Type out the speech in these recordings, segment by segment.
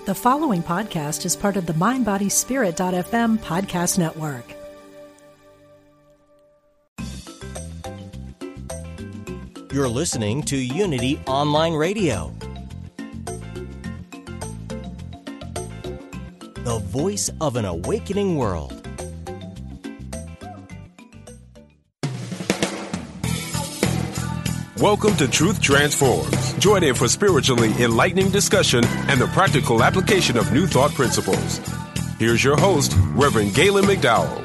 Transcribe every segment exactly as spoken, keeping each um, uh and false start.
The following podcast is part of the mind body spirit dot f m podcast network. You're listening to Unity Online Radio, the voice of an awakening world. Welcome to Truth Transforms. Join in for spiritually enlightening discussion and the practical application of new thought principles. Here's your host, Reverend Galen McDowell.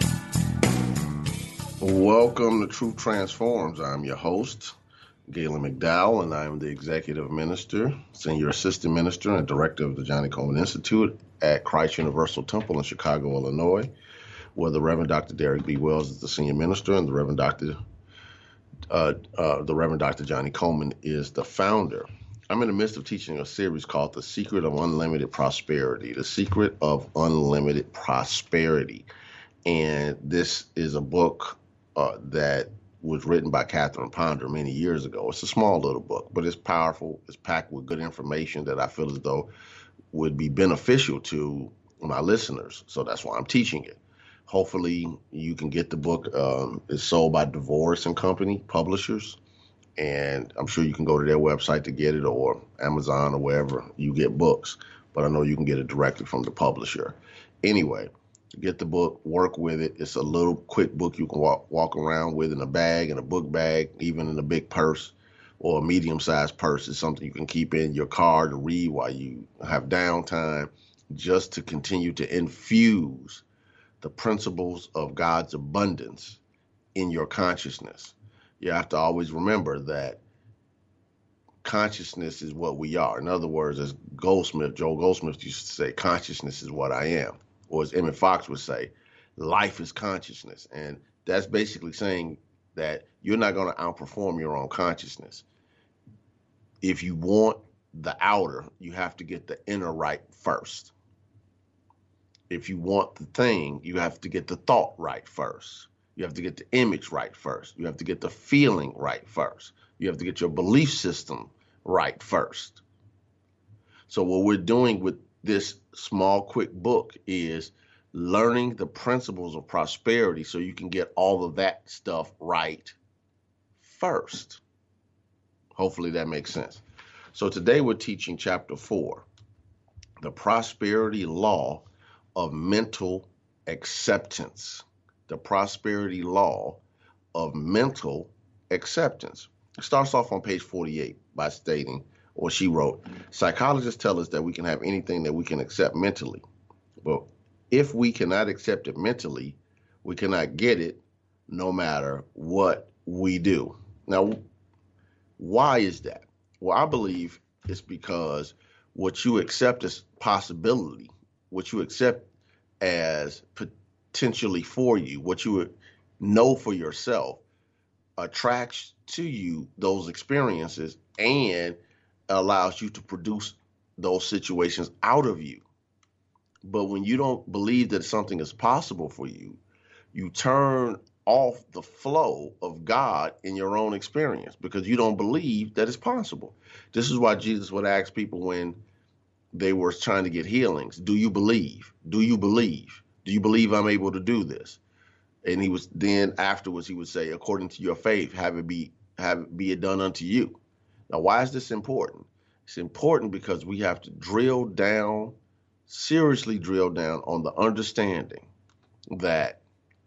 Welcome to Truth Transforms. I'm your host, Galen McDowell, and I'm the Executive Minister, Senior Assistant Minister, and Director of the Johnny Coleman Institute at Christ Universal Temple in Chicago, Illinois, where the Reverend Doctor Derek B. Wells is the Senior Minister, and the Reverend Doctor Uh, uh, the Reverend Doctor Johnny Coleman is the founder. I'm in the midst of teaching a series called The Secret of Unlimited Prosperity, The Secret of Unlimited Prosperity. And this is a book uh, that was written by Catherine Ponder many years ago. It's a small little book, but it's powerful. It's packed with good information that I feel as though would be beneficial to my listeners. So that's why I'm teaching it. Hopefully you can get the book. Um, it's sold by DeVoris and Company, publishers, and I'm sure you can go to their website to get it, or Amazon, or wherever you get books. But I know you can get it directly from the publisher. Anyway, get the book, work with it. It's a little quick book you can walk, walk around with in a bag, in a book bag, even in a big purse or a medium-sized purse. It's something you can keep in your car to read while you have downtime, just to continue to infuse the principles of God's abundance in your consciousness. You have to always remember that consciousness is what we are. In other words, as Goldsmith, Joel Goldsmith used to say, consciousness is what I am. Or as Emmett Fox would say, life is consciousness. And that's basically saying that you're not going to outperform your own consciousness. If you want the outer, you have to get the inner right first. If you want the thing, you have to get the thought right first. You have to get the image right first. You have to get the feeling right first. You have to get your belief system right first. So what we're doing with this small, quick book is learning the principles of prosperity so you can get all of that stuff right first. Hopefully that makes sense. So today we're teaching chapter four, the prosperity law of mental acceptance, the prosperity law of mental acceptance. It starts off on page forty-eight by stating, or she wrote, psychologists tell us that we can have anything that we can accept mentally. But if we cannot accept it mentally, we cannot get it no matter what we do. Now, why is that? Well, I believe it's because what you accept as possibility, what you accept as potentially for you, what you would know for yourself, attracts to you those experiences and allows you to produce those situations out of you. But when you don't believe that something is possible for you, you turn off the flow of God in your own experience because you don't believe that it's possible. This is why Jesus would ask people when they were trying to get healings, do you believe? Do you believe? Do you believe I'm able to do this? And he was then afterwards, he would say, according to your faith, have it be, have it be it done unto you. Now, why is this important? It's important because we have to drill down, seriously drill down on the understanding that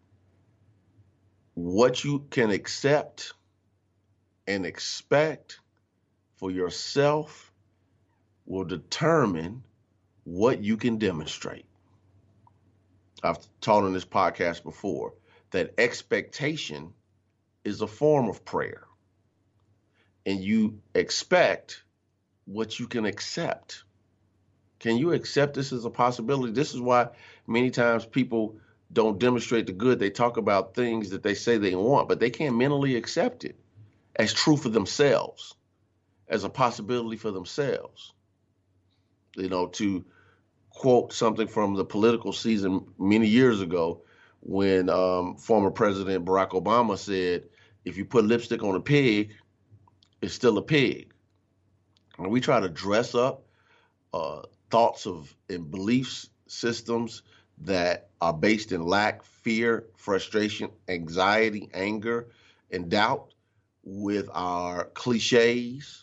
what you can accept and expect for yourself will determine what you can demonstrate. I've taught on this podcast before that expectation is a form of prayer. And you expect what you can accept. Can you accept this as a possibility? This is why many times people don't demonstrate the good. They talk about things that they say they want, but they can't mentally accept it as true for themselves, as a possibility for themselves. You know, to quote something from the political season many years ago when um, former President Barack Obama said, if you put lipstick on a pig, it's still a pig. And we try to dress up uh, thoughts of and belief systems that are based in lack, fear, frustration, anxiety, anger, and doubt with our cliches.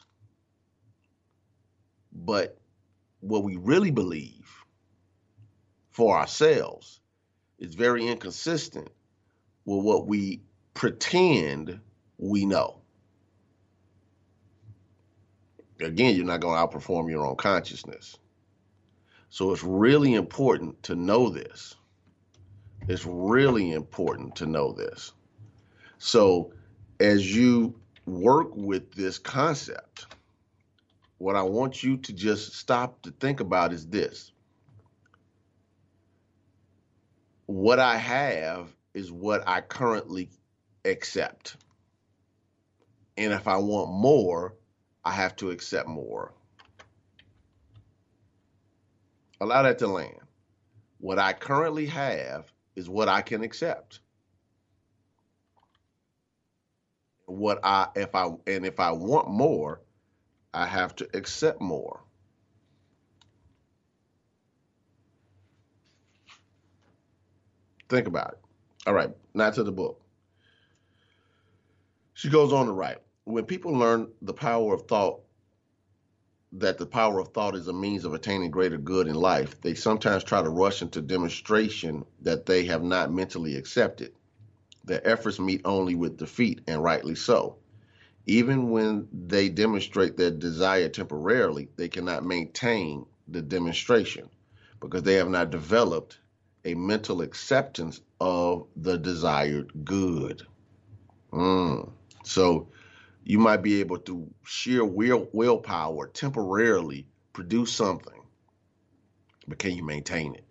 But what we really believe for ourselves is very inconsistent with what we pretend we know. Again, you're not going to outperform your own consciousness. So it's really important to know this. It's really important to know this. So as you work with this concept, what I want you to just stop to think about is this. What I have is what I currently accept. And if I want more, I have to accept more. Allow that to land. What I currently have is what I can accept. What I if I and if I want more, I have to accept more. Think about it. All right, now to the book. She goes on to write, when people learn the power of thought, that the power of thought is a means of attaining greater good in life, they sometimes try to rush into demonstration that they have not mentally accepted. Their efforts meet only with defeat, and rightly so. Even when they demonstrate their desire temporarily, they cannot maintain the demonstration because they have not developed a mental acceptance of the desired good. Mm. So you might be able to sheer will, willpower temporarily produce something, but can you maintain it?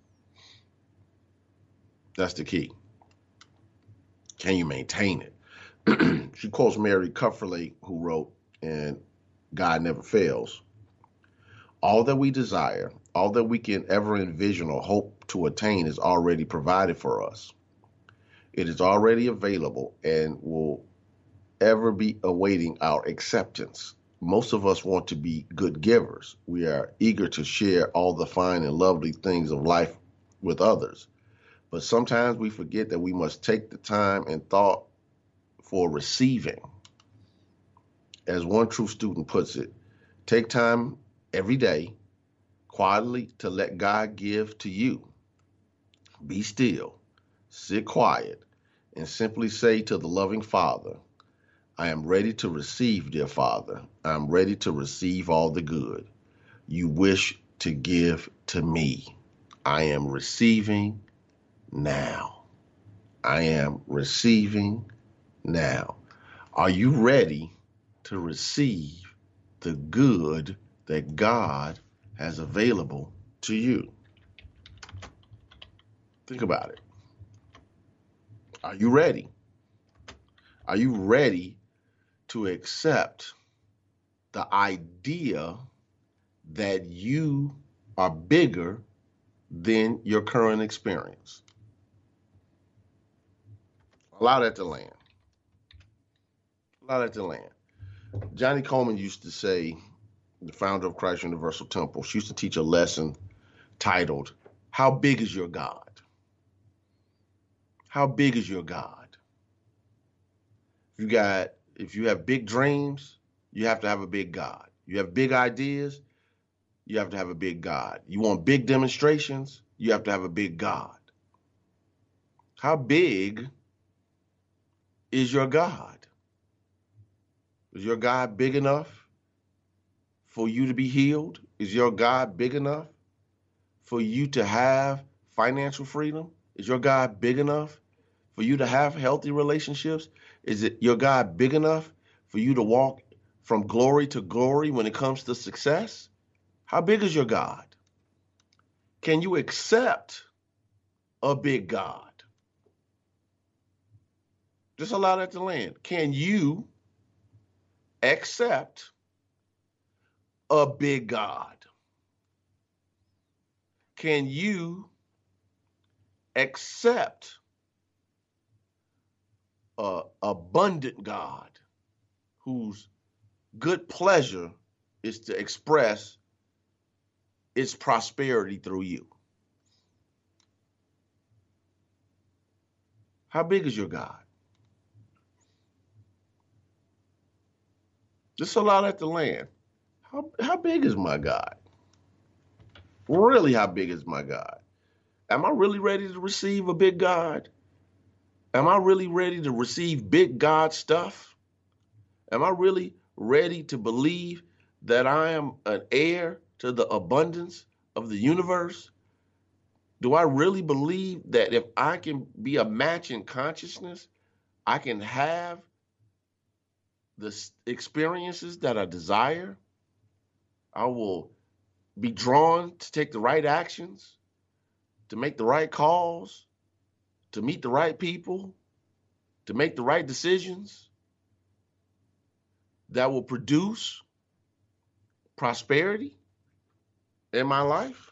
That's the key. Can you maintain it? She quotes Mary Kupferle, who wrote in God Never Fails, all that we desire, all that we can ever envision or hope to attain is already provided for us. It is already available and will ever be awaiting our acceptance. Most of us want to be good givers. We are eager to share all the fine and lovely things of life with others. But sometimes we forget that we must take the time and thought for receiving. As one true student puts it, take time every day quietly to let God give to you. Be still, sit quiet, and simply say to the loving Father, I am ready to receive, dear Father. I am ready to receive all the good you wish to give to me. I am receiving now. I am receiving now. Are you ready to receive the good that God has available to you? Think about it. Are you ready? Are you ready to accept the idea that you are bigger than your current experience? Allow that to land. Allow that to land. Johnny Coleman used to say, the founder of Christ Universal Temple, she used to teach a lesson titled, How Big is Your God? How big is your God? If you got, if you have big dreams, you have to have a big God. You have big ideas, you have to have a big God. You want big demonstrations, you have to have a big God. How big is your God? Is your God big enough for you to be healed? Is your God big enough for you to have financial freedom? Is your God big enough for you to have healthy relationships? Is it your God big enough for you to walk from glory to glory when it comes to success? How big is your God? Can you accept a big God? Just allow that to land. Can you accept a big God? Can you accept a abundant God whose good pleasure is to express its prosperity through you. How big is your God? Just a lot at the land. How, how big is my God? Really, how big is my God? Am I really ready to receive a big God? Am I really ready to receive big God stuff? Am I really ready to believe that I am an heir to the abundance of the universe? Do I really believe that if I can be a match in consciousness, I can have the experiences that I desire? I will be drawn to take the right actions, to make the right calls, to meet the right people, to make the right decisions that will produce prosperity in my life.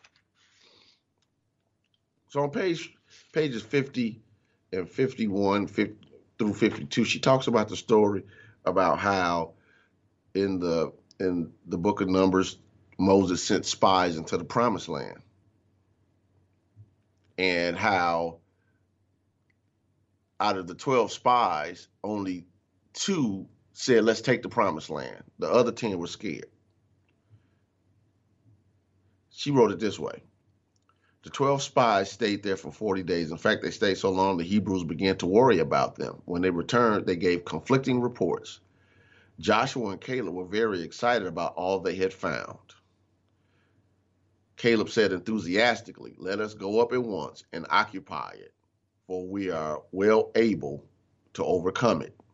So on page pages fifty and fifty-one fifty through fifty-two, she talks about the story about how in the in the book of Numbers, Moses sent spies into the promised land, and how out of the twelve spies, only two said, let's take the promised land. The other ten were scared. She wrote it this way. The twelve spies stayed there for forty days. In fact, they stayed so long the Hebrews began to worry about them. When they returned, they gave conflicting reports. Joshua and Caleb were very excited about all they had found. Caleb said enthusiastically, let us go up at once and occupy it, for we are well able to overcome it.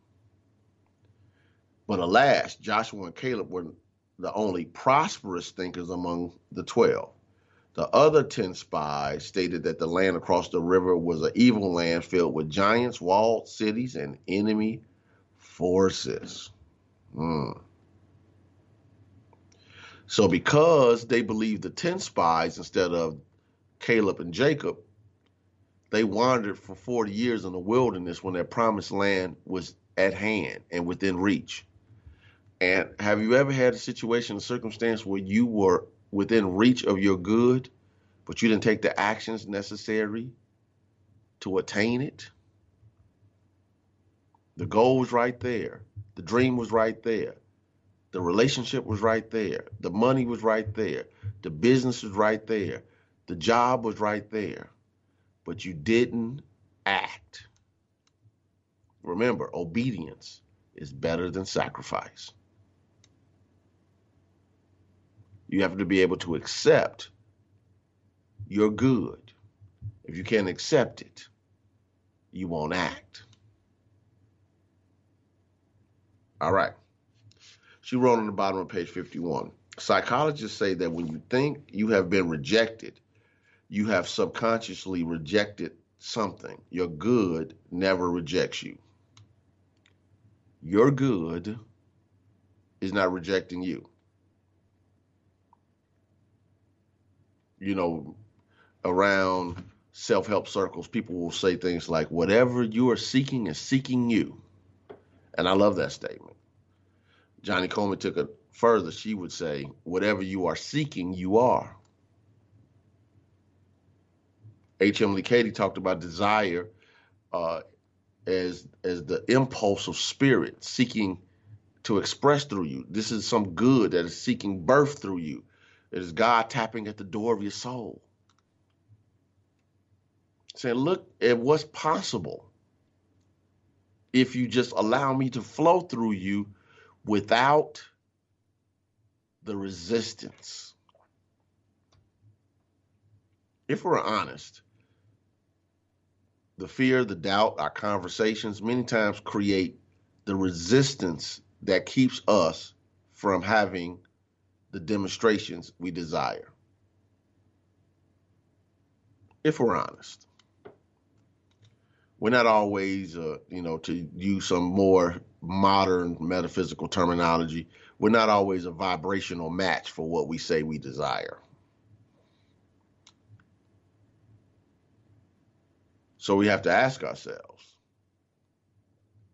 But alas, Joshua and Caleb were the only prosperous thinkers among the twelve. The other ten spies stated that the land across the river was an evil land filled with giants, walled cities, and enemy forces. Hmm. So because they believed the ten spies instead of Caleb and Jacob, they wandered for forty years in the wilderness when their promised land was at hand and within reach. And have you ever had a situation, a circumstance where you were within reach of your good, but you didn't take the actions necessary to attain it? The goal was right there. The dream was right there. The relationship was right there. The money was right there. The business was right there. The job was right there. But you didn't act. Remember, obedience is better than sacrifice. You have to be able to accept your good. If you can't accept it, you won't act. All right. She wrote on the bottom of page fifty-one, psychologists say that when you think you have been rejected, you have subconsciously rejected something. Your good never rejects you. Your good is not rejecting you. You know, around self-help circles, people will say things like, whatever you are seeking is seeking you. And I love that statement. Johnny Coleman took it further. She would say, whatever you are seeking, you are. H M Lee Katie talked about desire uh, as, as the impulse of spirit seeking to express through you. This is some good that is seeking birth through you. It is God tapping at the door of your soul, saying, look at what's possible if you just allow me to flow through you without the resistance. If we're honest, the fear, the doubt, our conversations many times create the resistance that keeps us from having the demonstrations we desire. If we're honest, we're not always, uh, you know, to use some more modern metaphysical terminology, we're not always a vibrational match for what we say we desire. So we have to ask ourselves,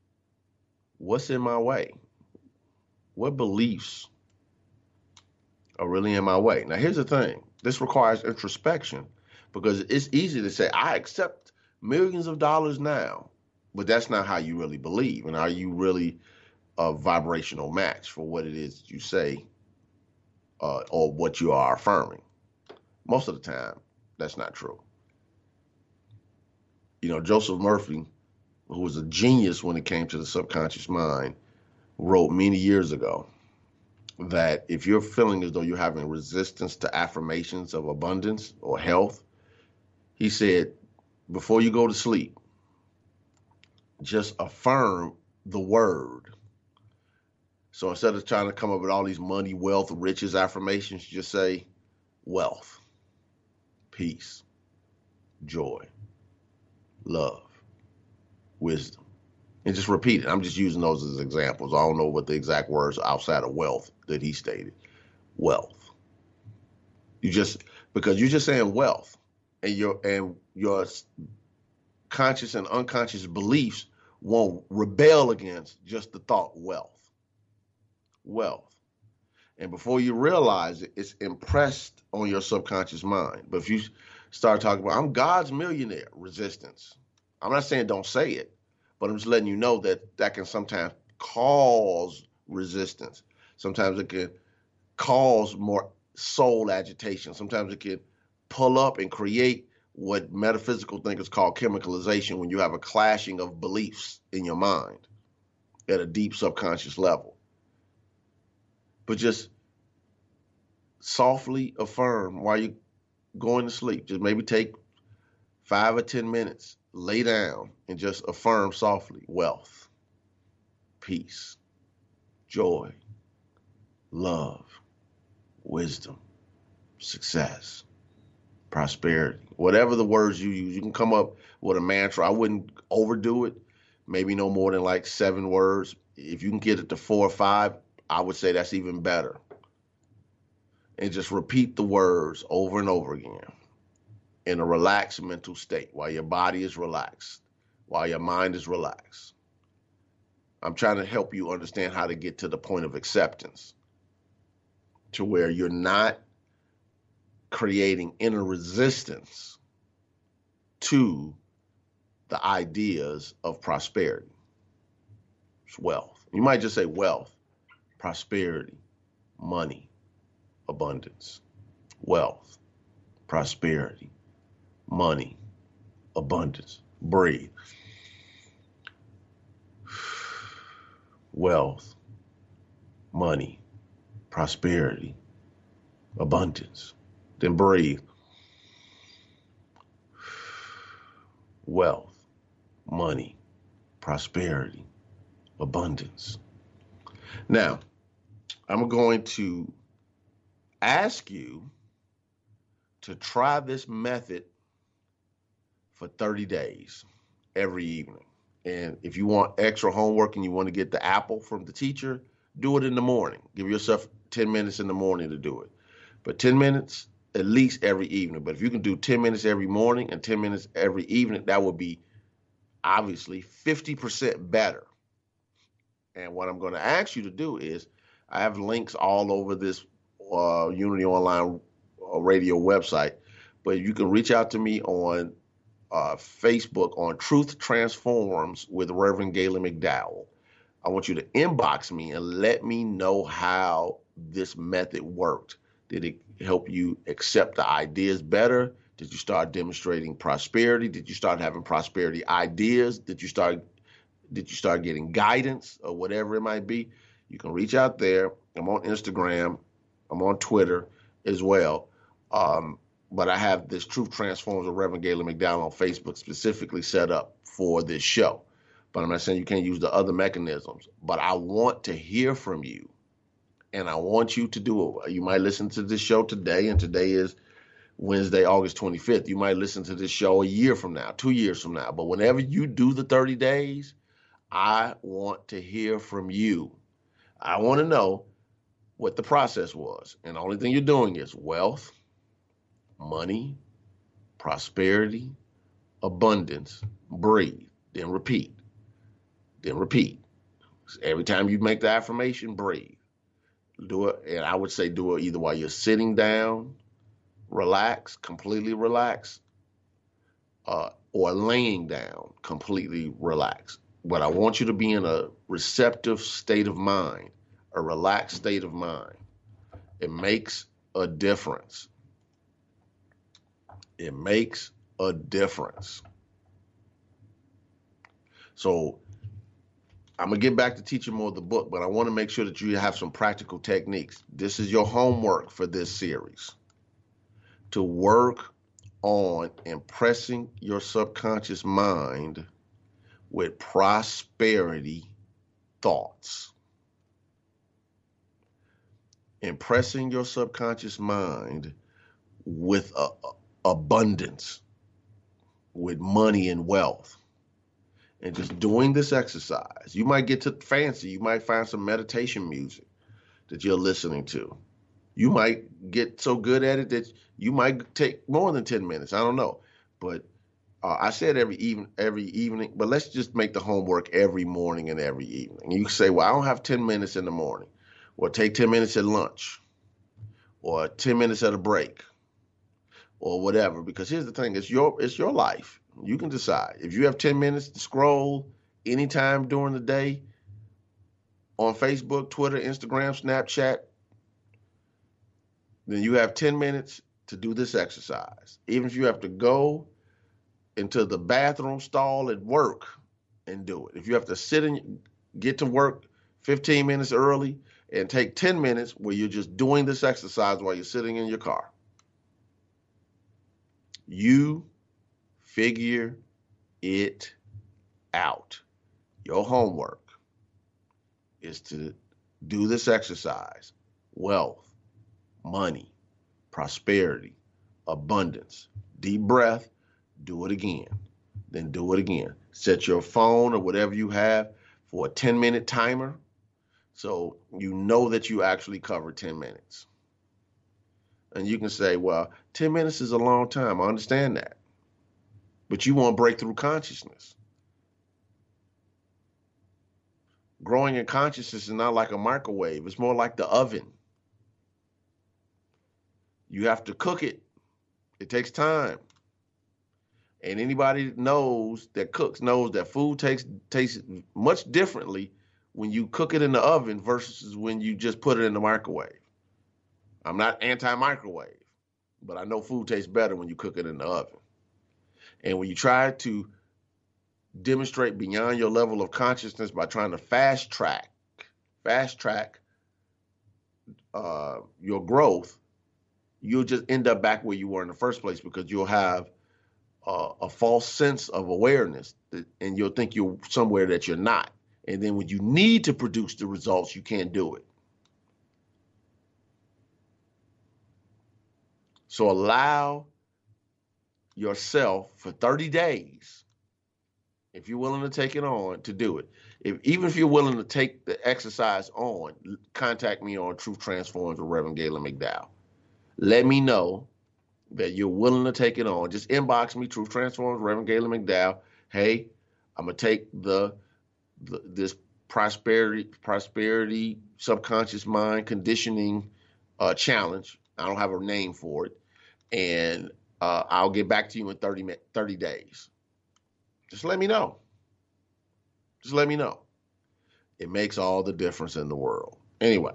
what's in my way? What beliefs or really in my way? Now, here's the thing. This requires introspection because it's easy to say, I accept millions of dollars now, but that's not how you really believe. And are you really a vibrational match for what it is you say uh, or what you are affirming? Most of the time, that's not true. You know, Joseph Murphy, who was a genius when it came to the subconscious mind, wrote many years ago that if you're feeling as though you're having resistance to affirmations of abundance or health, he said, before you go to sleep, just affirm the word. So instead of trying to come up with all these money, wealth, riches affirmations, just say wealth, peace, joy, love, wisdom, and just repeat it. I'm just using those as examples. I don't know what the exact words outside of wealth that he stated. Wealth. You just, because you're just saying wealth, and your and your conscious and unconscious beliefs won't rebel against just the thought wealth. Wealth. And before you realize it, it's impressed on your subconscious mind. But if you start talking about, I'm God's millionaire, resistance. I'm not saying don't say it, but I'm just letting you know that that can sometimes cause resistance. Sometimes it can cause more soul agitation. Sometimes it can pull up and create what metaphysical thinkers call chemicalization, when you have a clashing of beliefs in your mind at a deep subconscious level. But just softly affirm while you're going to sleep. Just maybe take five or ten minutes, lay down, and just affirm softly wealth, peace, joy, love, wisdom, success, prosperity. Whatever the words you use, you can come up with a mantra. I wouldn't overdo it. Maybe no more than like seven words. If you can get it to four or five, I would say that's even better. And just repeat the words over and over again in a relaxed mental state while your body is relaxed, while your mind is relaxed. I'm trying to help you understand how to get to the point of acceptance, to where you're not creating inner resistance to the ideas of prosperity. It's wealth. You might just say wealth, prosperity, money, abundance, wealth, prosperity, money, abundance. Breathe. Wealth, money, prosperity, abundance. Then breathe. Wealth, money, prosperity, abundance. Now, I'm going to ask you to try this method for thirty days every evening. And if you want extra homework and you want to get the apple from the teacher, do it in the morning. Give yourself ten minutes in the morning to do it. But ten minutes at least every evening. But if you can do ten minutes every morning and ten minutes every evening, that would be obviously fifty percent better. And what I'm going to ask you to do is, I have links all over this uh, Unity Online Radio website, but you can reach out to me on uh, Facebook on Truth Transforms with Reverend Galen McDowell. I want you to inbox me and let me know how this method worked. Did it help you accept the ideas better? Did you start demonstrating prosperity? Did you start having prosperity ideas? Did you start Did you start getting guidance or whatever it might be? You can reach out there. I'm on Instagram. I'm on Twitter as well. Um, but I have this Truth Transforms with Reverend Galen McDowell on Facebook specifically set up for this show. But I'm not saying you can't use the other mechanisms. But I want to hear from you. And I want you to do it. You might listen to this show today, and today is Wednesday, August twenty-fifth. You might listen to this show a year from now, two years from now. But whenever you do the thirty days, I want to hear from you. I want to know what the process was. And the only thing you're doing is wealth, money, prosperity, abundance, breathe, then repeat, then repeat. Every time you make the affirmation, breathe. Do it, and I would say do it either while you're sitting down, relax, completely relax, uh, or laying down, completely relax. But I want you to be in a receptive state of mind, a relaxed state of mind. It makes a difference. It makes a difference. So I'm going to get back to teaching more of the book, but I want to make sure that you have some practical techniques. This is your homework for this series. To work on impressing your subconscious mind with prosperity thoughts. Impressing your subconscious mind with a, a abundance, with money and wealth. And just doing this exercise, you might get to fancy. You might find some meditation music that you're listening to. You might get so good at it that you might take more than ten minutes. I don't know. But uh, I said every even every evening, but let's just make the homework every morning and every evening. You can say, well, I don't have ten minutes in the morning. Or take ten minutes at lunch. Or ten minutes at a break. Or whatever. Because here's the thing, it's your it's your life. You can decide. If you have ten minutes to scroll anytime during the day on Facebook, Twitter, Instagram, Snapchat, then you have ten minutes to do this exercise. Even if you have to go into the bathroom stall at work and do it. If you have to sit and get to work fifteen minutes early and take ten minutes where you're just doing this exercise while you're sitting in your car. You figure it out. Your homework is to do this exercise. Wealth, money, prosperity, abundance. Deep breath, do it again. Then do it again. Set your phone or whatever you have for a ten minute timer so you know that you actually covered ten minutes. And you can say, well, ten minutes is a long time. I understand that. But you want breakthrough consciousness. Growing in consciousness is not like a microwave. It's more like the oven. You have to cook it. It takes time. And anybody that knows, that cooks, knows that food tastes, tastes much differently when you cook it in the oven versus when you just put it in the microwave. I'm not anti-microwave, but I know food tastes better when you cook it in the oven. And when you try to demonstrate beyond your level of consciousness by trying to fast track, fast track uh, your growth, you'll just end up back where you were in the first place because you'll have uh, a false sense of awareness that, and you'll think you're somewhere that you're not. And then when you need to produce the results, you can't do it. So allow yourself for thirty days, if you're willing to take it on, to do it. If, even if you're willing to take the exercise on, contact me on Truth Transforms with Reverend Galen McDowell. Let me know that you're willing to take it on. Just inbox me, Truth Transforms, Reverend Galen McDowell. Hey, I'm going to take the, the this prosperity, prosperity, subconscious mind conditioning uh, challenge. I don't have a name for it. And uh, I'll get back to you in thirty, thirty days. Just let me know. Just let me know. It makes all the difference in the world. Anyway,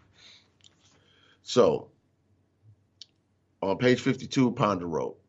so on page fifty-two, Ponder wrote,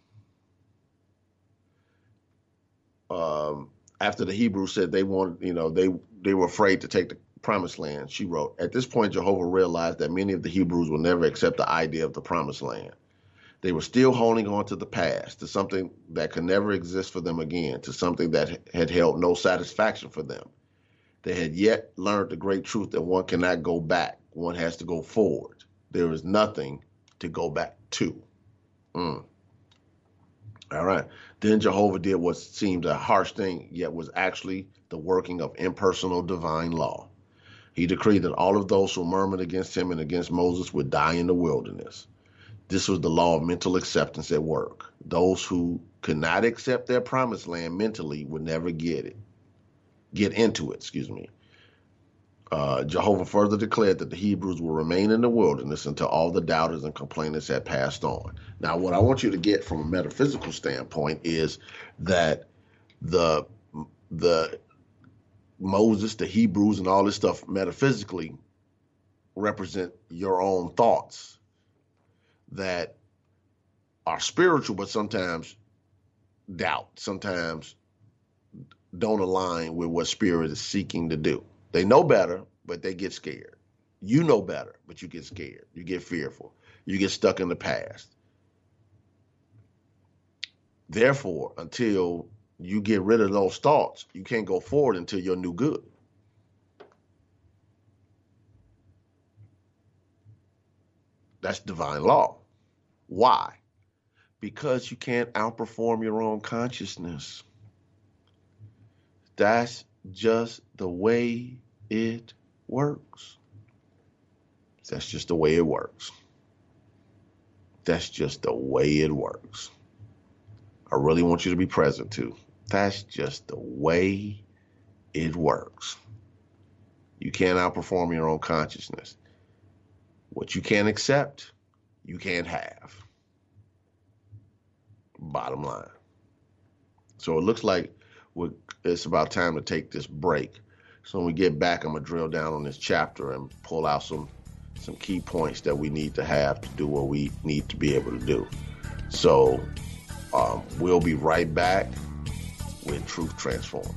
um, after the Hebrews said they wanted, you know, they, they were afraid to take the promised land, she wrote, at this point, Jehovah realized that many of the Hebrews will never accept the idea of the promised land. They were still holding on to the past, to something that could never exist for them again, to something that had held no satisfaction for them. They had yet learned the great truth that one cannot go back. One has to go forward. There is nothing to go back to. Mm. All right. Then Jehovah did what seemed a harsh thing, yet was actually the working of impersonal divine law. He decreed that all of those who murmured against him and against Moses would die in the wilderness. This was the law of mental acceptance at work. Those who could not accept their promised land mentally would never get it, get into it, excuse me. Uh, Jehovah further declared that the Hebrews will remain in the wilderness until all the doubters and complainers had passed on. Now, what I want you to get from a metaphysical standpoint is that the the Moses, the Hebrews, and all this stuff metaphysically represent your own thoughts that are spiritual, but sometimes doubt, sometimes don't align with what spirit is seeking to do. They know better, but they get scared. You know better, but you get scared. You get fearful. You get stuck in the past. Therefore, until you get rid of those thoughts, you can't go forward until you're new good. That's divine law. Why? Because you can't outperform your own consciousness. That's just the way it works. That's just the way it works. That's just the way it works. I really want you to be present too. That's just the way it works. You can't outperform your own consciousness. What you can't accept, you can't have. Bottom line. So it looks like we're, it's about time to take this break. So when we get back, I'm going to drill down on this chapter and pull out some, some key points that we need to have to do what we need to be able to do. So um, we'll be right back when Truth Transforms.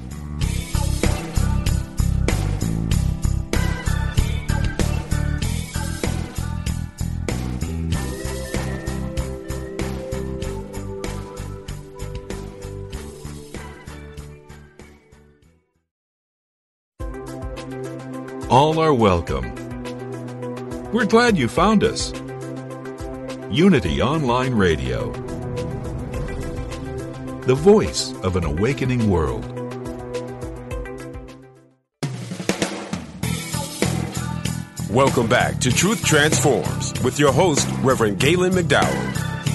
All are welcome. We're glad you found us. Unity Online Radio, the voice of an awakening world. Welcome back to Truth Transforms with your host, Reverend Galen McDowell.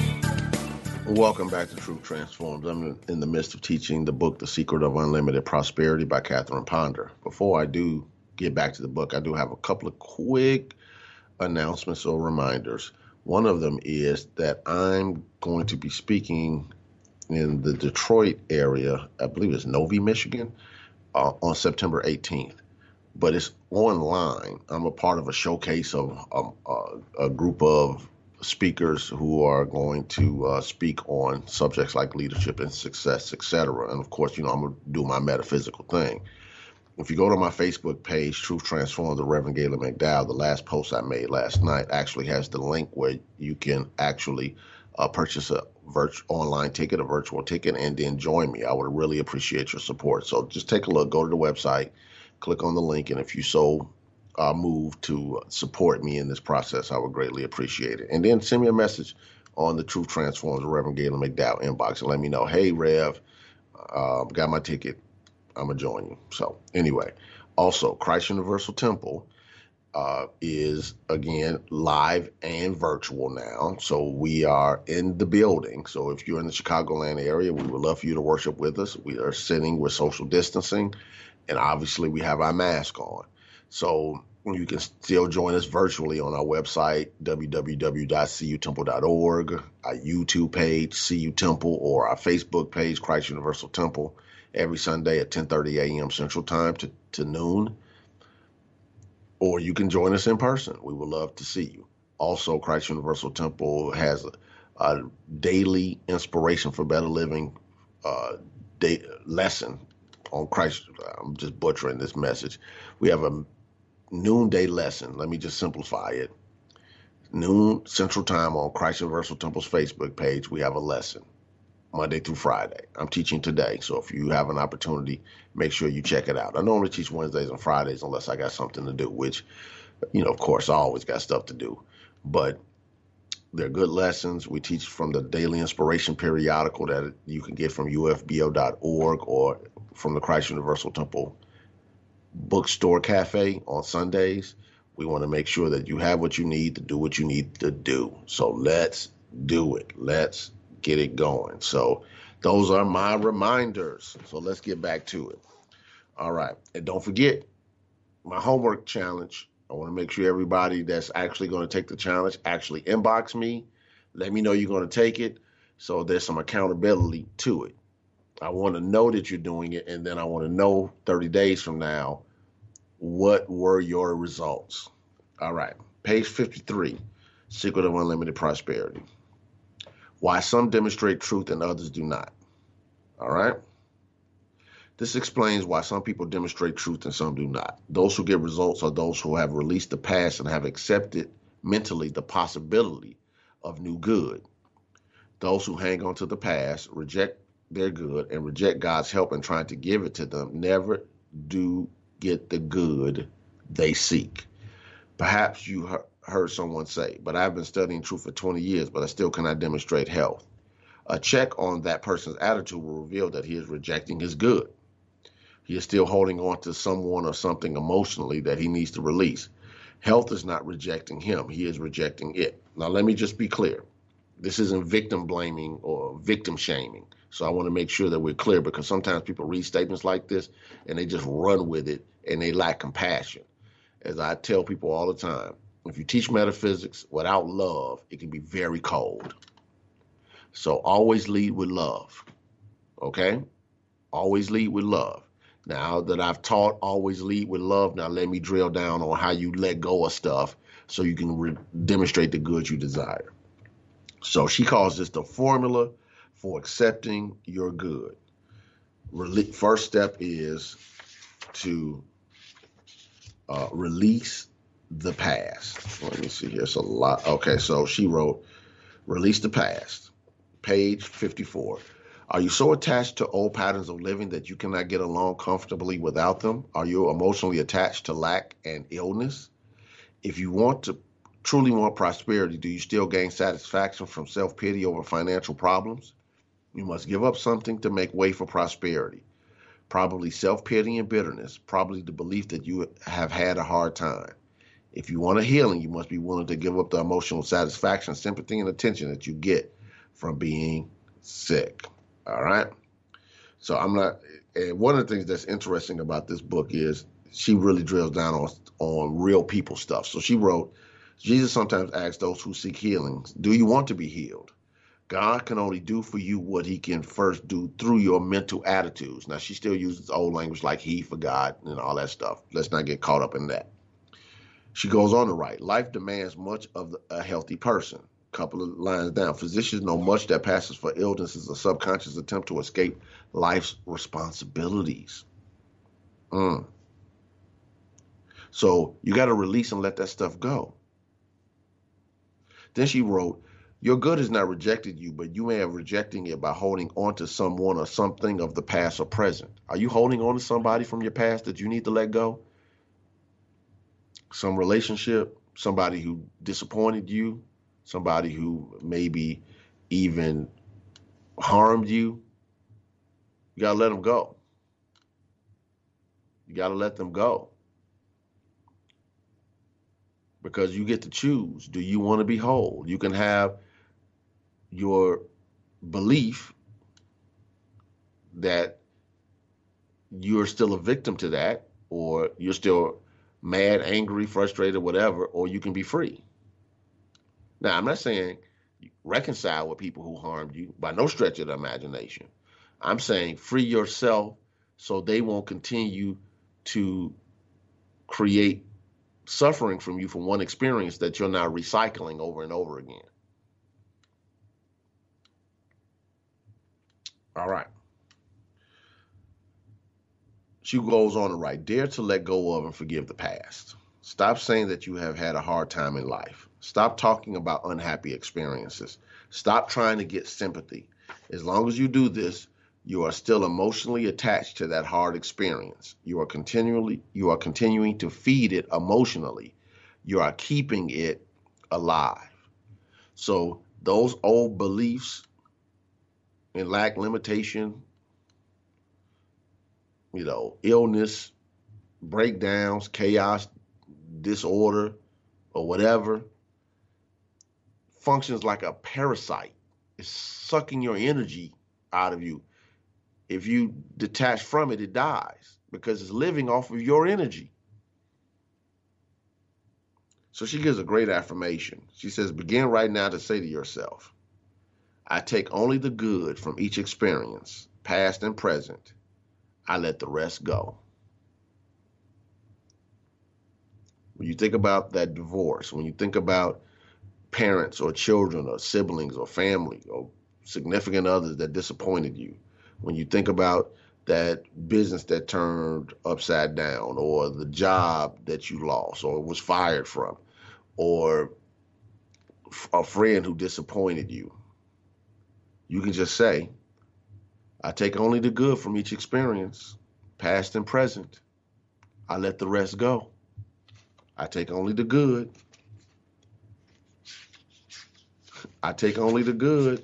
Welcome back to Truth Transforms. I'm in the midst of teaching the book, The Secret of Unlimited Prosperity by Catherine Ponder. Before I do get back to the book, I do have a couple of quick announcements or reminders. One of them is that I'm going to be speaking in the Detroit area, I believe it's Novi, Michigan, uh, on September eighteenth. But it's online. I'm a part of a showcase of um, uh, a group of speakers who are going to uh, speak on subjects like leadership and success, et cetera. And of course, you know, I'm going to do my metaphysical thing. If you go to my Facebook page, Truth Transforms, the Reverend Galen McDowell, the last post I made last night actually has the link where you can actually uh, purchase a virtual online ticket, a virtual ticket, and then join me. I would really appreciate your support. So just take a look, go to the website, click on the link, and if you so uh, move to support me in this process, I would greatly appreciate it. And then send me a message on the Truth Transforms, the Reverend Galen McDowell inbox and let me know, hey, Rev, uh, got my ticket. I'm going to join you. So anyway, also Christ Universal Temple uh, is, again, live and virtual now. So we are in the building. So if you're in the Chicagoland area, we would love for you to worship with us. We are sitting with social distancing, and obviously we have our mask on. So you can still join us virtually on our website, w w w dot c u temple dot org, our YouTube page, C U Temple, or our Facebook page, Christ Universal Temple, every Sunday at ten thirty a.m. Central Time to, to noon. Or you can join us in person. We would love to see you. Also, Christ Universal Temple has a, a daily inspiration for better living uh, day, lesson on Christ. I'm just butchering this message. We have a noonday lesson. Let me just simplify it. Noon Central Time on Christ Universal Temple's Facebook page, we have a lesson. Monday through Friday. I'm teaching today, so if you have an opportunity, make sure you check it out. I normally teach Wednesdays and Fridays unless I got something to do, which, you know, of course, I always got stuff to do. But they're good lessons. We teach from the Daily Inspiration periodical that you can get from U F B O dot org or from the Christ Universal Temple Bookstore Cafe on Sundays. We want to make sure that you have what you need to do what you need to do. So let's do it. Let's get it going. So those are my reminders. So let's get back to it. All right. And don't forget, my homework challenge. I want to make sure everybody that's actually going to take the challenge actually inbox me. Let me know you're going to take it. So there's some accountability to it. I want to know that you're doing it. And then I want to know thirty days from now, what were your results? All right. Page fifty-three, Secret of Unlimited Prosperity. Why some demonstrate truth and others do not. All right. This explains why some people demonstrate truth and some do not. Those who get results are those who have released the past and have accepted mentally the possibility of new good. Those who hang on to the past, reject their good, and reject God's help in trying to give it to them never do get the good they seek. Perhaps you he- heard someone say, but I've been studying truth for twenty years, but I still cannot demonstrate health. A check on that person's attitude will reveal that he is rejecting his good. He is still holding on to someone or something emotionally that he needs to release. Health is not rejecting him. He is rejecting it. Now, let me just be clear. This isn't victim blaming or victim shaming. So I want to make sure that we're clear, because sometimes people read statements like this and they just run with it and they lack compassion. As I tell people all the time, if you teach metaphysics without love, it can be very cold. So always lead with love. Okay? Always lead with love. Now that I've taught always lead with love, now let me drill down on how you let go of stuff so you can re- demonstrate the good you desire. So she calls this the formula for accepting your good. Rele- First step is to uh, release the past. Let me see here. It's a lot. Okay, so she wrote, release the past. Page fifty-four. Are you so attached to old patterns of living that you cannot get along comfortably without them? Are you emotionally attached to lack and illness? If you want to truly want prosperity, do you still gain satisfaction from self-pity over financial problems? You must give up something to make way for prosperity. Probably self-pity and bitterness, probably the belief that you have had a hard time. If you want a healing, you must be willing to give up the emotional satisfaction, sympathy, and attention that you get from being sick. All right. So I'm not, and one of the things that's interesting about this book is she really drills down on, on real people stuff. So she wrote, Jesus sometimes asks those who seek healings, do you want to be healed? God can only do for you what he can first do through your mental attitudes. Now, she still uses old language like he for God and all that stuff. Let's not get caught up in that. She goes on to write, life demands much of a healthy person. Couple of lines down. Physicians know much that passes for illness is a subconscious attempt to escape life's responsibilities. Mm. So you got to release and let that stuff go. Then she wrote, your good has not rejected you, but you may have rejecting it by holding on to someone or something of the past or present. Are you holding on to somebody from your past that you need to let go? Some relationship, somebody who disappointed you, somebody who maybe even harmed you. You got to let them go. You got to let them go. Because you get to choose. Do you want to be whole? You can have your belief that you're still a victim to that, or you're still mad, angry, frustrated, whatever, or you can be free. Now, I'm not saying reconcile with people who harmed you by no stretch of the imagination. I'm saying free yourself so they won't continue to create suffering from you from one experience that you're now recycling over and over again. All right. She goes on to write, dare to let go of and forgive the past. Stop saying that you have had a hard time in life. Stop talking about unhappy experiences. Stop trying to get sympathy. As long as you do this, you are still emotionally attached to that hard experience. You are continually, you are continuing to feed it emotionally. You are keeping it alive. So those old beliefs in lack, limitation, you know, illness, breakdowns, chaos, disorder, or whatever, functions like a parasite. It's sucking your energy out of you. If you detach from it, it dies because it's living off of your energy. So she gives a great affirmation. She says, begin right now to say to yourself, I take only the good from each experience, past and present. I let the rest go. When you think about that divorce, when you think about parents or children or siblings or family or significant others that disappointed you, when you think about that business that turned upside down, or the job that you lost or was fired from, or a friend who disappointed you, you can just say, I take only the good from each experience, past and present. I let the rest go. I take only the good. I take only the good.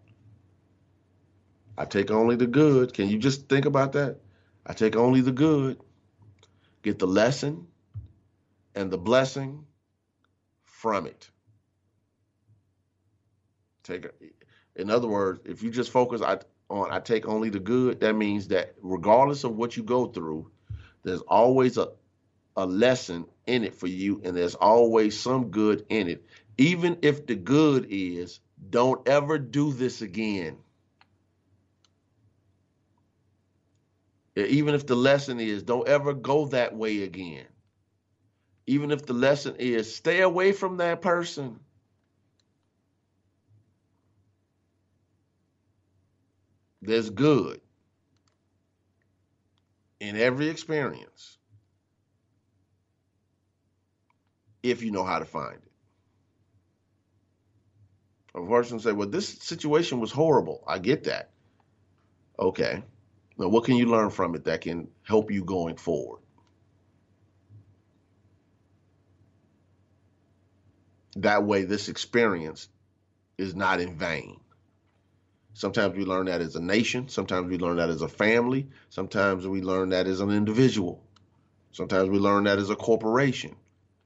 I take only the good. Can you just think about that? I take only the good. Get the lesson and the blessing from it. Take, in other words, if you just focus on I take only the good, that means that regardless of what you go through, there's always a, a lesson in it for you, and there's always some good in it. Even if the good is, don't ever do this again. Even if the lesson is, don't ever go that way again. Even if the lesson is, stay away from that person. There's good in every experience if you know how to find it. A person say, well, this situation was horrible. I get that. Okay. Now, what can you learn from it that can help you going forward? That way, this experience is not in vain. Sometimes we learn that as a nation. Sometimes we learn that as a family. Sometimes we learn that as an individual. Sometimes we learn that as a corporation.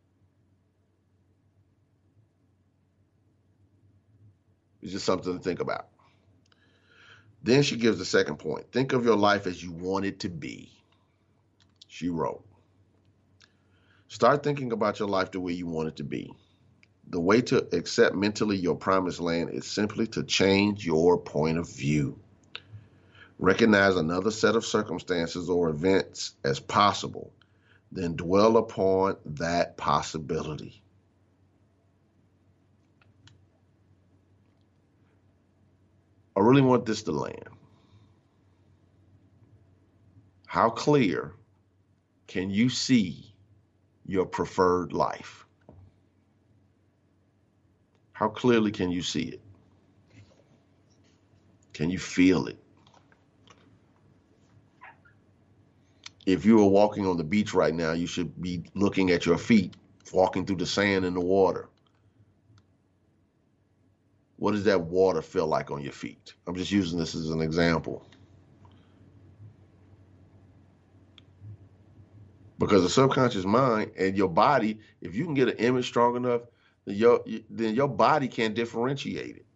It's just something to think about. Then she gives the second point. Think of your life as you want it to be. She wrote, start thinking about your life the way you want it to be. The way to accept mentally your promised land is simply to change your point of view. Recognize another set of circumstances or events as possible, then dwell upon that possibility. I really want this to land. How clear can you see your preferred life? How clearly can you see it? Can you feel it? If you were walking on the beach right now, you should be looking at your feet, walking through the sand and the water. What does that water feel like on your feet? I'm just using this as an example. Because the subconscious mind and your body, if you can get an image strong enough, then your, then your body can differentiate it.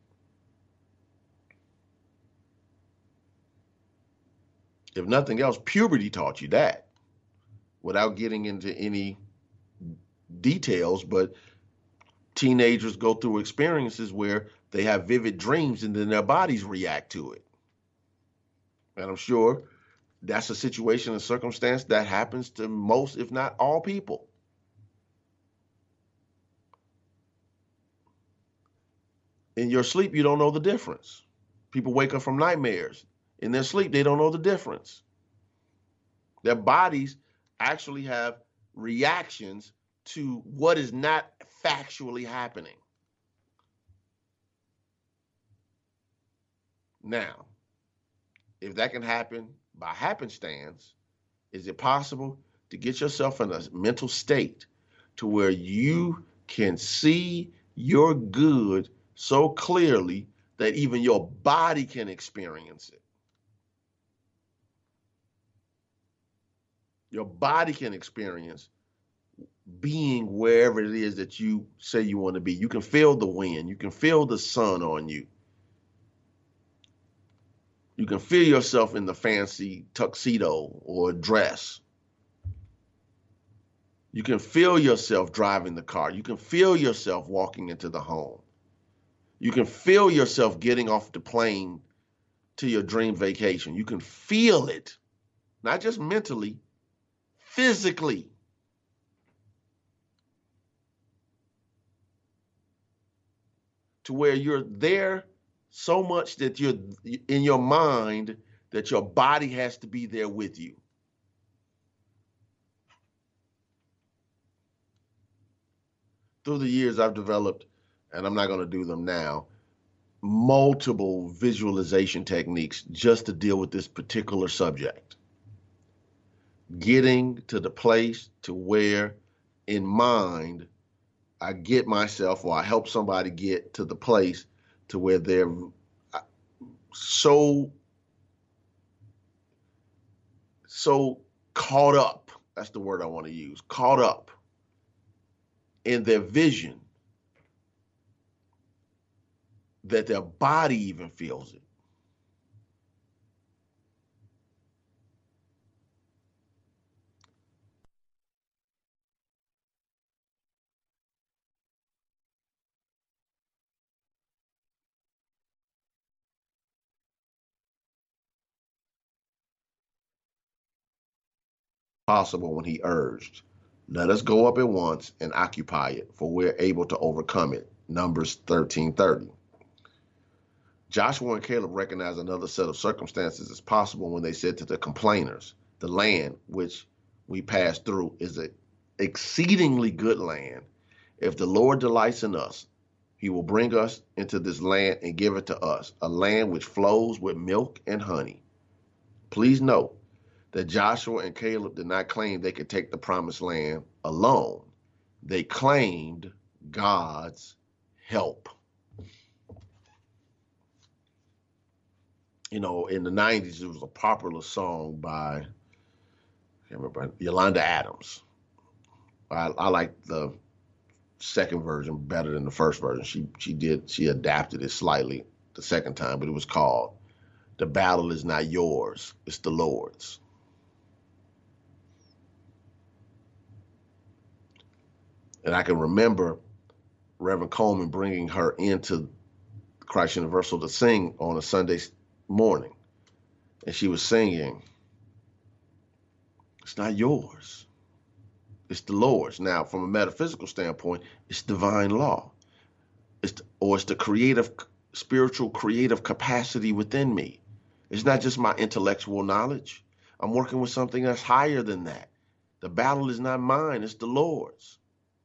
If nothing else, puberty taught you that, without getting into any details, but teenagers go through experiences where they have vivid dreams and then their bodies react to it. And I'm sure that's a situation and circumstance that happens to most, if not all people. In your sleep, you don't know the difference. People wake up from nightmares. In their sleep, they don't know the difference. Their bodies actually have reactions to what is not factually happening. Now, if that can happen by happenstance, is it possible to get yourself in a mental state to where you can see your good so clearly that even your body can experience it? Your body can experience being wherever it is that you say you want to be. You can feel the wind. You can feel the sun on you. You can feel yourself in the fancy tuxedo or dress. You can feel yourself driving the car. You can feel yourself walking into the home. You can feel yourself getting off the plane to your dream vacation. You can feel it, not just mentally, physically. To where you're there so much that you're in your mind that your body has to be there with you. Through the years, I've developed, and I'm not going to do them now, multiple visualization techniques just to deal with this particular subject. Getting to the place to where in mind I get myself, or I help somebody get to the place to where they're so, so caught up. That's the word I want to use. Caught up in their vision that their body even feels it. Possible when he urged, let us go up at once and occupy it, for we're able to overcome it. Numbers thirteen thirty. Joshua and Caleb recognized another set of circumstances as possible when they said to the complainers, the land which we passed through is an exceedingly good land. If the Lord delights in us, he will bring us into this land and give it to us, a land which flows with milk and honey. Please note that Joshua and Caleb did not claim they could take the promised land alone. They claimed God's help. You know, in the nineties, it was a popular song by, I can't remember, Yolanda Adams. I, I like the second version better than the first version. She she did, she adapted it slightly the second time, but it was called The Battle Is Not Yours, It's the Lord's. And I can remember Reverend Coleman bringing her into Christ Universal to sing on a Sunday morning. And she was singing, it's not yours, it's the Lord's. Now, from a metaphysical standpoint, it's divine law. It's the, or it's the creative, spiritual creative capacity within me. It's not just my intellectual knowledge. I'm working with something that's higher than that. The battle is not mine, it's the Lord's.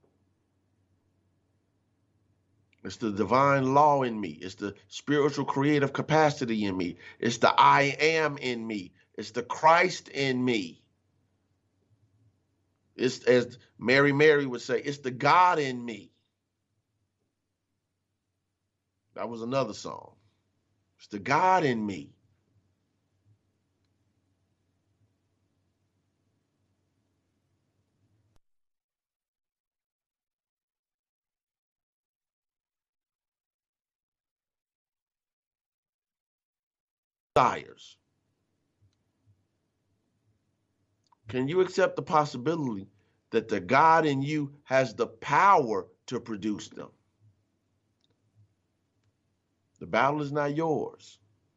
It's the divine law in me. It's the spiritual creative capacity in me. It's the I am in me. It's the Christ in me. It's, as Mary Mary would say, it's the God in me. That was another song. It's the God in me. Desires. Can you accept the possibility that the God in you has the power to produce them? The battle is not yours.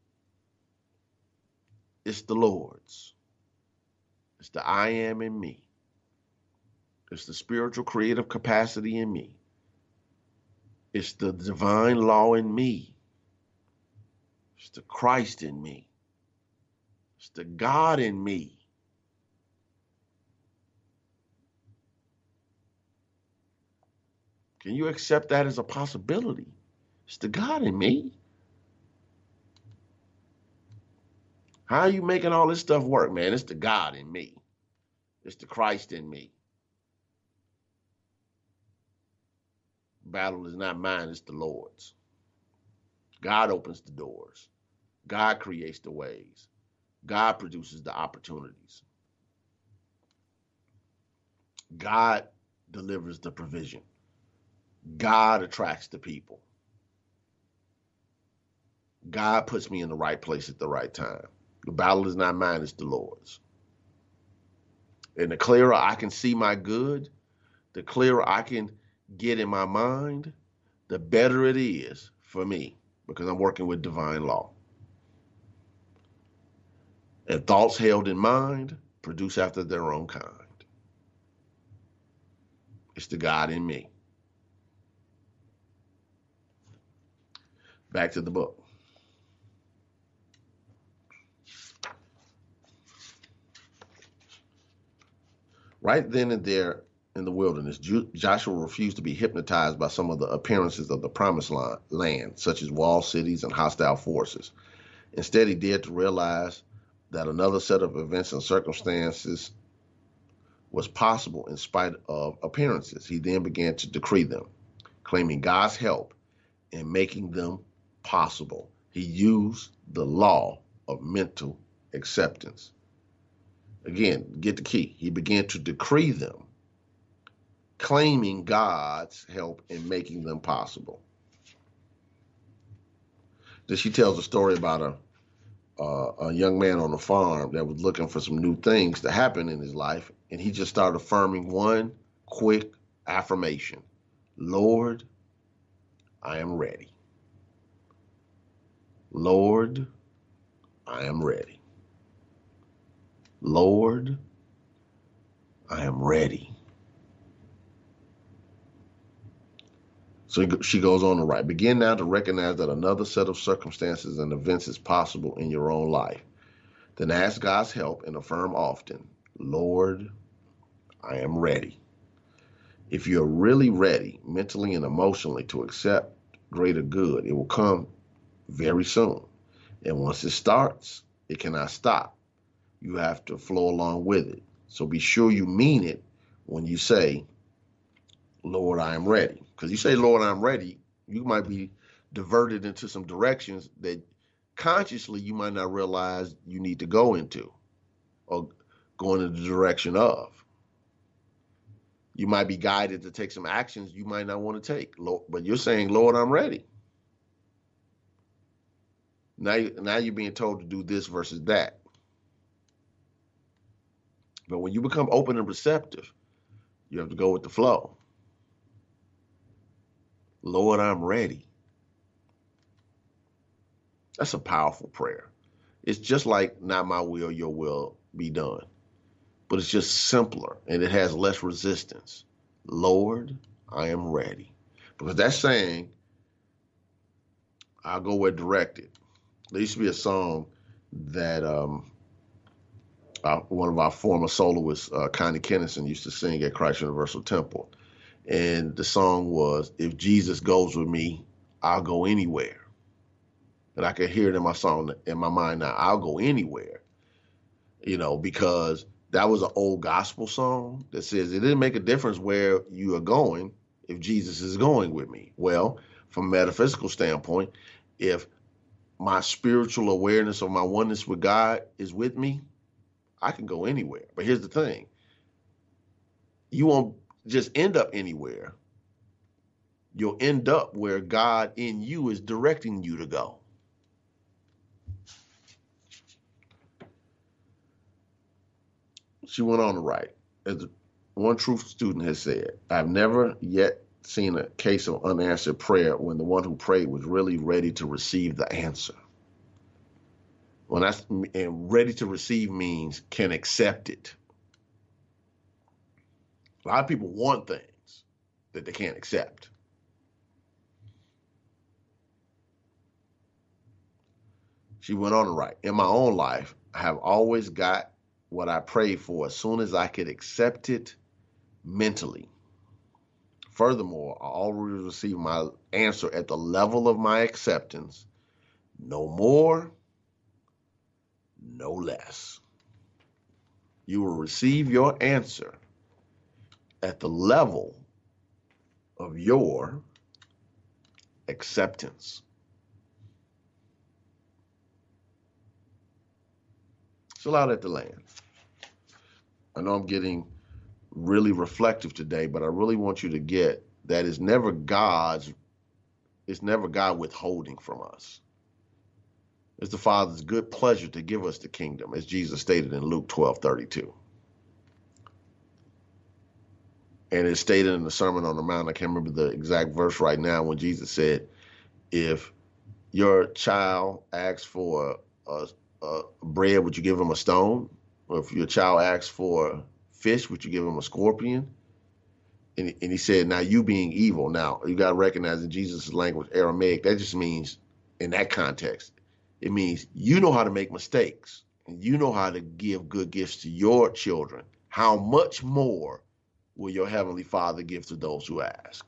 It's the Lord's. It's the I am in me. It's the spiritual creative capacity in me. It's the divine law in me. It's the Christ in me. It's the God in me. Can you accept that as a possibility? It's the God in me. How are you making all this stuff work, man? It's the God in me. It's the Christ in me. Battle is not mine, it's the Lord's. God opens the doors. God creates the ways. God produces the opportunities. God delivers the provision. God attracts the people. God puts me in the right place at the right time. The battle is not mine, it's the Lord's. And the clearer I can see my good, the clearer I can get in my mind, the better it is for me, because I'm working with divine law. And thoughts held in mind produce after their own kind. It's the God in me. Back to the book. Right then and there in the wilderness, Joshua refused to be hypnotized by some of the appearances of the promised land, such as walled cities and hostile forces. Instead, he dared to realize that another set of events and circumstances was possible in spite of appearances. He then began to decree them, claiming God's help in making them possible. He used the law of mental acceptance. Again, get the key. He began to decree them, claiming God's help in making them possible. Then she tells a story about a uh, a young man on a farm that was looking for some new things to happen in his life, and he just started affirming one quick affirmation: Lord, I am ready. Lord, I am ready. Lord, I am ready. So she goes on to write, begin now to recognize that another set of circumstances and events is possible in your own life. Then ask God's help and affirm often, Lord, I am ready. If you're really ready, mentally and emotionally, to accept greater good, it will come very soon. And once it starts, it cannot stop. You have to flow along with it. So be sure you mean it when you say, Lord, I am ready. Because you say, Lord, I'm ready, you might be diverted into some directions that consciously you might not realize you need to go into or go in the direction of. You might be guided to take some actions you might not want to take. But you're saying, Lord, I'm ready. Now, now you're being told to do this versus that. But when you become open and receptive, you have to go with the flow. Lord, I'm ready. That's a powerful prayer. It's just like, not my will, your will be done. But it's just simpler and it has less resistance. Lord, I am ready. Because that's saying, I'll go where directed. There used to be a song that um, uh, one of our former soloists, uh, Connie Kennison, used to sing at Christ Universal Temple. And the song was, if Jesus goes with me, I'll go anywhere. And I can hear it in my song, in my mind now, I'll go anywhere. You know, because that was an old gospel song that says it didn't make a difference where you are going if Jesus is going with me. Well, from a metaphysical standpoint, if my spiritual awareness of my oneness with God is with me, I can go anywhere. But here's the thing. You won't just end up anywhere. You'll end up where God in you is directing you to go. She went on to write, as one truth student has said, I've never yet seen a case of unanswered prayer when the one who prayed was really ready to receive the answer. When that's, and ready to receive means can accept it. A lot of people want things that they can't accept. She went on to write, in my own life, I have always got what I prayed for as soon as I could accept it mentally. Furthermore, I already received my answer at the level of my acceptance. No more, no less. You will receive your answer at the level of your acceptance. So allow that to land. I know I'm getting really reflective today, but I really want you to get that it's never God's, it's never God withholding from us. It's the Father's good pleasure to give us the kingdom, as Jesus stated in Luke twelve thirty-two. And it's stated in the Sermon on the Mount, I can't remember the exact verse right now, when Jesus said, if your child asks for a, a bread, would you give him a stone? Or if your child asks for fish, would you give him a scorpion? And, and he said, now you being evil. Now, you got to recognize in Jesus' language, Aramaic, that just means, in that context, it means you know how to make mistakes and you know how to give good gifts to your children. How much more will your Heavenly Father give to those who ask?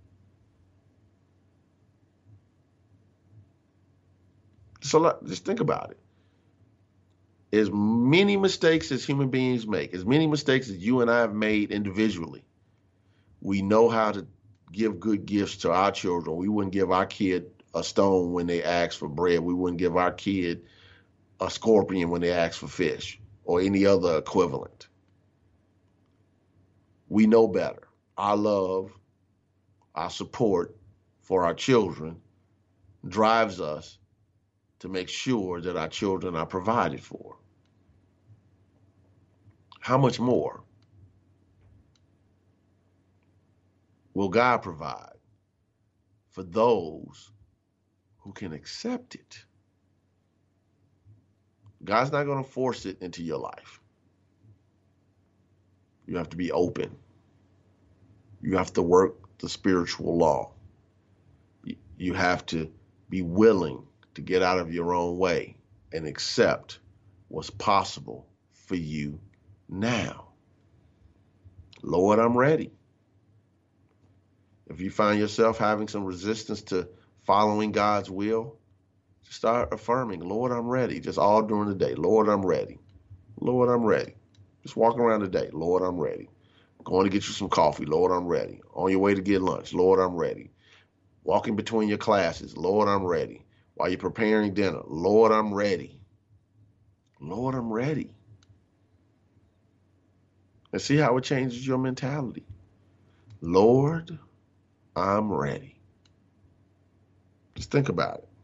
So just think about it. As many mistakes as human beings make, as many mistakes as you and I have made individually, we know how to give good gifts to our children. We wouldn't give our kid a stone when they ask for bread. We wouldn't give our kid a scorpion when they ask for fish or any other equivalent. We know better. Our love, our support for our children drives us to make sure that our children are provided for. How much more will God provide for those who can accept it? God's not going to force it into your life. You have to be open. You have to work the spiritual law. You have to be willing to get out of your own way and accept what's possible for you now. Lord, I'm ready. If you find yourself having some resistance to following God's will, start affirming, Lord, I'm ready. Just all during the day. Lord, I'm ready. Lord, I'm ready. Just walking around the day. Lord, I'm ready. Going to get you some coffee. Lord, I'm ready. On your way to get lunch. Lord, I'm ready. Walking between your classes. Lord, I'm ready. While you're preparing dinner. Lord, I'm ready. Lord, I'm ready. And see how it changes your mentality. Lord, I'm ready. Just think about it.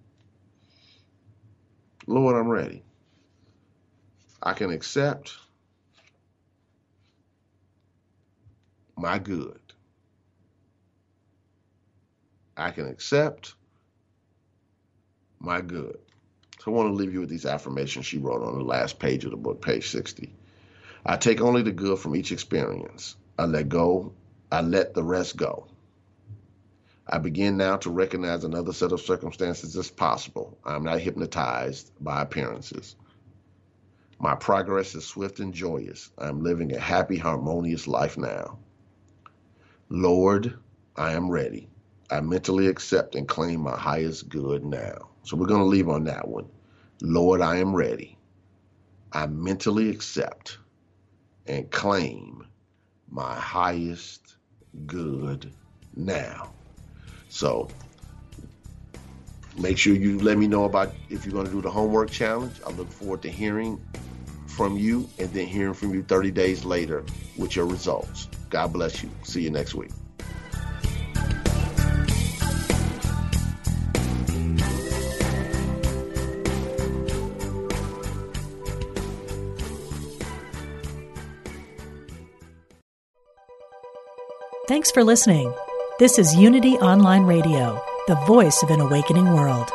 Lord, I'm ready. I can accept my good. I can accept my good. So I want to leave you with these affirmations she wrote on the last page of the book, page sixty. I take only the good from each experience. I let go. I let the rest go. I begin now to recognize another set of circumstances as possible. I'm not hypnotized by appearances. My progress is swift and joyous. I'm living a happy, harmonious life now. Lord, I am ready. I mentally accept and claim my highest good now. So we're going to leave on that one. Lord, I am ready. I mentally accept and claim my highest good now. So make sure you let me know about if you're going to do the homework challenge. I look forward to hearing from you and then hearing from you thirty days later with your results. God bless you. See you next week. Thanks for listening. This is Unity Online Radio, the voice of an awakening world.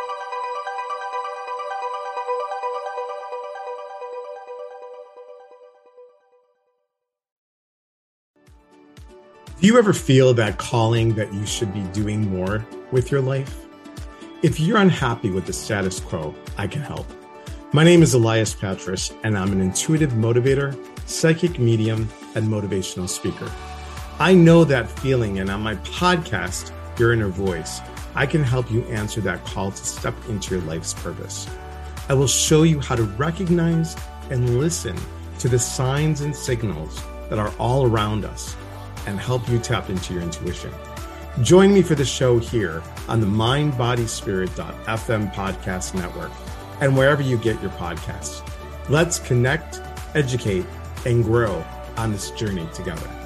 Do you ever feel that calling that you should be doing more with your life? If you're unhappy with the status quo, I can help. My name is Elias Patras, and I'm an intuitive motivator, psychic medium, and motivational speaker. I know that feeling, and on my podcast, Your Inner Voice, I can help you answer that call to step into your life's purpose. I will show you how to recognize and listen to the signs and signals that are all around us and help you tap into your intuition. Join me for the show here on the mind body spirit dot f m podcast network and wherever you get your podcasts. Let's connect, educate, and grow on this journey together.